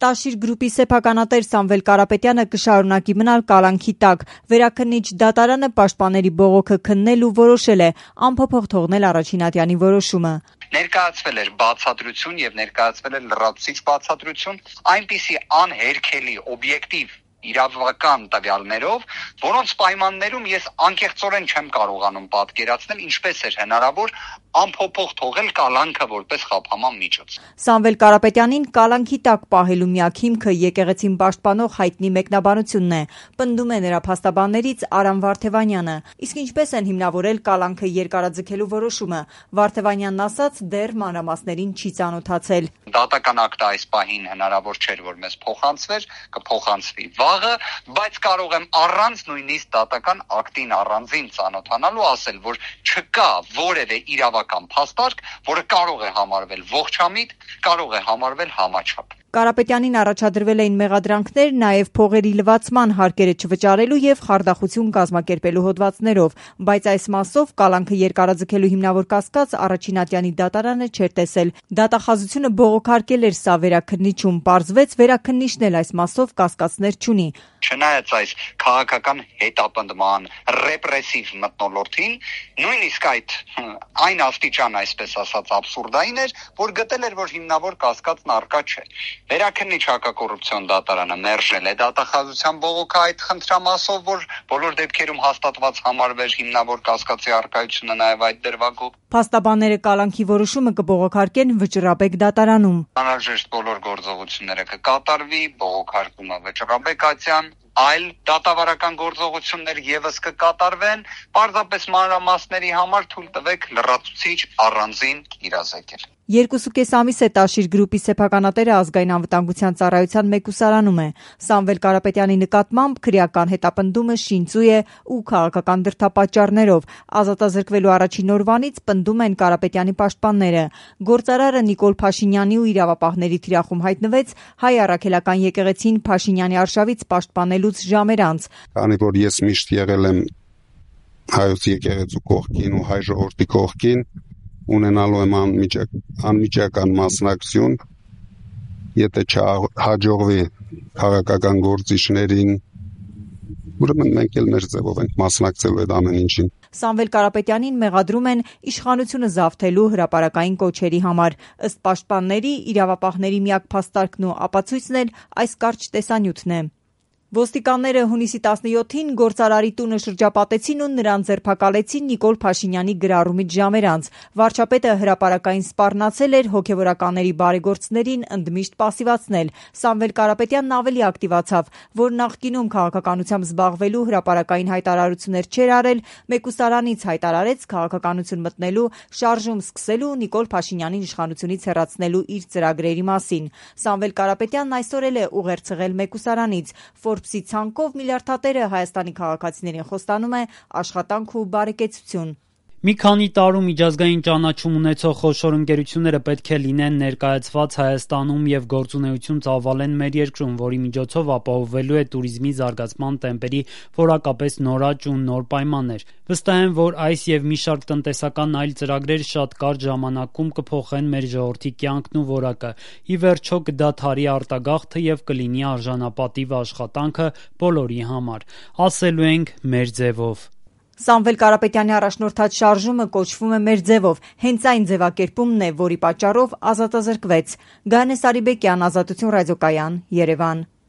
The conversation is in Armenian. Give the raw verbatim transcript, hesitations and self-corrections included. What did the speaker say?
Տաշիր գրուպի սեփականատեր Սամվել Կարապետյանը կշարունակի մնալ կալանքի տակ։ Վերաքննիչ դատարանը պաշտպանների բողոքը քննել ու որոշել է անփոփոխ թողնել առաջին ատյանի որոշումը։ Ներկայացվել էր բացատրություն եւ ներկայացվել էր լրացուցիչ բացատրություն, այնպիսի անհերքելի օբյեկտիվ իրավական տվյալներով, որոնց պայմաններում ես անկեղծորեն չեմ կարողանում պատկերացնել, ինչպես էր հնարավոր անփոփոխ թողել կալանքը որպես խափանման միջոց։ Սամվել Կարապետյանին կալանքի տակ պահելու միակ հիմքը եկեղեցին պաշտպանող հայտնի մեկնաբանությունն է, պնդում է նրա փաստաբաններից Արամ Վարդևանյանը։ Իսկ ինչպես են հիմնավորել կալանքը երկարաձգելու որոշումը, Վարդևանյանն ասաց, դեռ մանրամասներին չի ծանոթացել։ Դատական ակտը այս պահին հնարավոր չէր, որ մեզ փոխանցվեր, կփոխանցվի վաղը, բայց կարող եմ առանց նույնիսկ դատական ակտին առանձին ծանոթանալու ասել, որ չկա որևէ իրավական փաստարկ, որը կարող է համարվել ողջամիտ, կարող է համարվել համաչափ։ Կարապետյանին առաջադրվել էին մեղադրանքներ նաև փողերի լվացման հարկերը չվճարելու եւ խարդախություն կազմակերպելու հոդվածներով, բայց այս մասով կալանքը երկարաձգելու հիմնավոր կասկած առաջին ատյանի դատարանը չէր տեսել։ Դատախազությունը բողոքարկել էր սա վերաքննիչում, պարզվեց վերաքննիչն էլ այս մասով կասկածներ չունի։ Չնայած այս քաղաքական հետապնդման ռեպրեսիվ մթնոլորտին, նույնիսկ այդ այն աստիճան, այսպես ասած, աբսուրդային էր, որ գտել էր, որ հիմնավոր կասկածն առկա չէ։ Վերաքննիչ հակակոռուպցիոն դատարանը մերժել է դատախազության բողոքը այդ խնդրամասով, որ բոլոր դեպքերում հաստատված համարվեր հիմնավոր կասկածի առկայությունը նաև այդ դրվագով։ Փաստաբանները կալանքի որոշումը կբողոքարկեն Վճռաբեկ դատարանում։ Անհրաժեշտ բոլոր գործողությունները կկատարվի, բողոքարկումը վճռաբեկացիան, այլ դատավարական գործողություններ եւս կկատարվեն, պարզապես մանրամասների համար թույլ տվեք լրացուցիչ առանձին իրազեկել։ Երկուսուկես ամիս է Տաշիր գրուպի սեփականատերը ազգային անվտանգության ծառայության մեկուսարանում է։ Սամվել Կարապետյանի նկատմամբ քրեական հետապնդումը շինծու է ու քաղաքական դրդապատճառներով։ Ազատազրկվելու առաջին օրվանից պնդում են Կարապետյանի պաշտպանները։ Գործարարը Նիկոլ Փաշինյանի ու իրավապահների թիրախում հայտնվեց հայ առաքելական եկեղեցին Փաշինյանի արշավից պաշտպանելուց ժամեր անց։ Քանի որ ես միշտ եղել եմ հայոց եկեղեցու կողքին ու հայ ժողովրդի կողքին, ունենալու եմ անմիջակ, անմիջական մասնակցություն, եթե չհաջողվի քաղաքական գործիչներին, ուրեմն մենք էլ մեր ձևով ենք մասնակցելու այդ ամեն ինչին։ Սամվել Կարապետյանին մեղադրում են իշխանությունը զավթելու հրապարակային կոչերի համար։ Ըստ պաշտպանների, իրավապահների միակ փաստարկն ու ապացույցն էլ այս կարճ տեսանյութն է։ Ոստիկանները հունիսի տասնյոթին գործարարի տունը շրջապատեցին ու նրան ձերբակալեցին Նիկոլ Փաշինյանի գրառումից ժամեր անց։ Վարչապետը հրապարակային սպառնացել էր հոգևորականների բարեգործներին ընդմիշտ պասիվացնել։ Սամվել Կարապետյանն ավելի ակտիվացավ, որ նախկինում քաղաքականությամբ զբաղվելու հրապարակային հայտարարություններ չէր արել, մեկուսարանից հայտարարեց քաղաքականություն մտնելու, շարժում սկսելու Նիկոլ Փաշինյանին իշխանությունից հեռացնելու իր ծրագրերի մասին։ Սամվել Կարապետյանն այսօր էլ է ուղերձել մեկուսարանից։ Ֆորբսի ցանկով միլիարդատերը Հայաստանի քաղաքացիներին խոստանում է աշխատանք ու բարեկեցություն։ Մի քանի տարում միջազգային ճանաչում ունեցող խոշոր ընկերությունները պետք է լինեն ներկայացված Հայաստանում եւ գործունեություն ծավալեն մեր երկրում, որի միջոցով ապահովվելու է տուրիզմի զարգացման տեմպերի որակապես նորաճ ու նոր պայմաններ։ Վստահ եմ, որ այս եւ մի շարք տնտեսական այլ ծրագրեր շատ կարճ ժամանակում կփոխեն մեր ժողովրդի կյանքն ու որակը։ Ի վերջո կդադարի արտագաղթը եւ կլինի արժանապատիվ աշխատանքը բոլորի համար։ Ասելու ենք մեր ձևով։ Սամվել Կարապետյանի առաջնորդած շարժումը կոչվում է մեր ձևով, հենց այն ձևակերպումն է, որի պատճառով ազատազրկվեց։ Գայանե Սարիբեկյան, Ազատություն ռադիոկայան, Երևան։